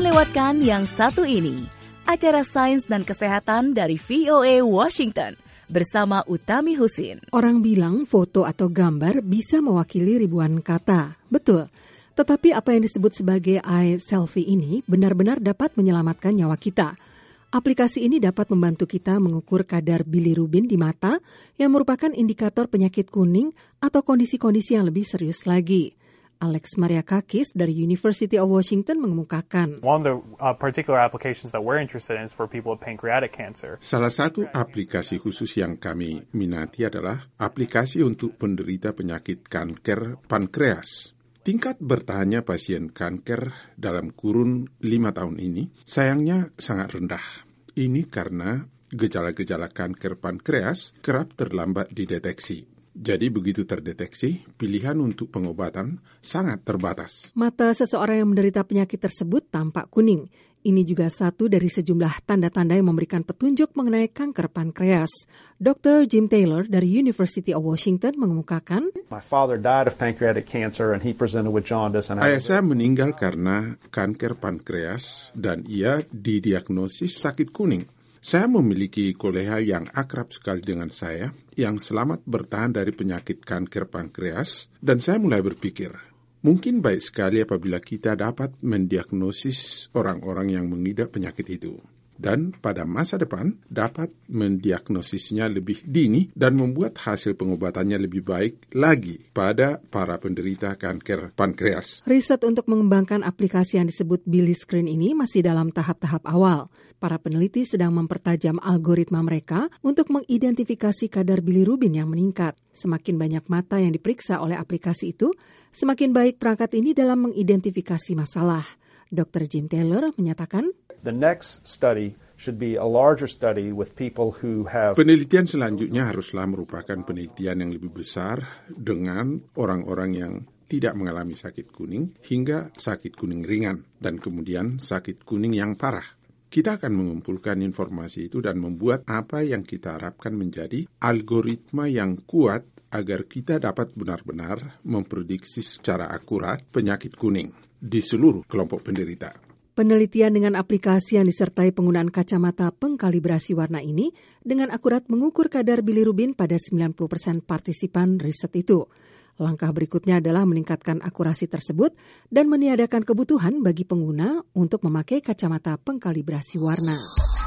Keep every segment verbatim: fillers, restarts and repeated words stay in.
lewatkan yang satu ini, acara Sains dan Kesehatan dari V O A Washington bersama Utami Husin. Orang bilang foto atau gambar bisa mewakili ribuan kata. Betul. Tetapi apa yang disebut sebagai eye selfie ini benar-benar dapat menyelamatkan nyawa kita. Aplikasi ini dapat membantu kita mengukur kadar bilirubin di mata yang merupakan indikator penyakit kuning atau kondisi-kondisi yang lebih serius lagi. Alex Mariakakis dari University of Washington mengemukakan. One of the uh, particular applications that we're interested in is for people with pancreatic cancer. Salah satu aplikasi khusus yang kami minati adalah aplikasi untuk penderita penyakit kanker pankreas. Tingkat bertahannya pasien kanker dalam kurun lima tahun ini sayangnya sangat rendah. Ini karena gejala-gejala kanker pankreas kerap terlambat dideteksi. Jadi begitu terdeteksi, pilihan untuk pengobatan sangat terbatas. Mata seseorang yang menderita penyakit tersebut tampak kuning. Ini juga satu dari sejumlah tanda-tanda yang memberikan petunjuk mengenai kanker pankreas. dokter Jim Taylor dari University of Washington mengemukakan, My father died of pancreatic cancer and he presented with jaundice. And Ayah saya meninggal karena kanker pankreas dan ia didiagnosis sakit kuning. Saya memiliki kolega yang akrab sekali dengan saya yang selamat bertahan dari penyakit kanker pankreas dan saya mulai berpikir, mungkin baik sekali apabila kita dapat mendiagnosis orang-orang yang mengidap penyakit itu. Dan pada masa depan dapat mendiagnosisnya lebih dini dan membuat hasil pengobatannya lebih baik lagi pada para penderita kanker pankreas. Riset untuk mengembangkan aplikasi yang disebut Billy Screen ini masih dalam tahap-tahap awal. Para peneliti sedang mempertajam algoritma mereka untuk mengidentifikasi kadar bilirubin yang meningkat. Semakin banyak mata yang diperiksa oleh aplikasi itu, semakin baik perangkat ini dalam mengidentifikasi masalah. dokter Jim Taylor menyatakan, The next study should be a larger study with people who have... Penelitian selanjutnya haruslah merupakan penelitian yang lebih besar dengan orang-orang yang tidak mengalami sakit kuning hingga sakit kuning ringan dan kemudian sakit kuning yang parah. Kita akan mengumpulkan informasi itu dan membuat apa yang kita harapkan menjadi algoritma yang kuat agar kita dapat benar-benar memprediksi secara akurat penyakit kuning di seluruh kelompok penderita. Penelitian dengan aplikasi yang disertai penggunaan kacamata pengkalibrasi warna ini dengan akurat mengukur kadar bilirubin pada sembilan puluh persen partisipan riset itu. Langkah berikutnya adalah meningkatkan akurasi tersebut dan meniadakan kebutuhan bagi pengguna untuk memakai kacamata pengkalibrasi warna.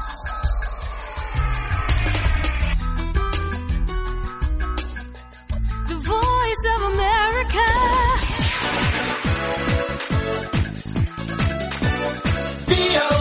The Voice of America. V O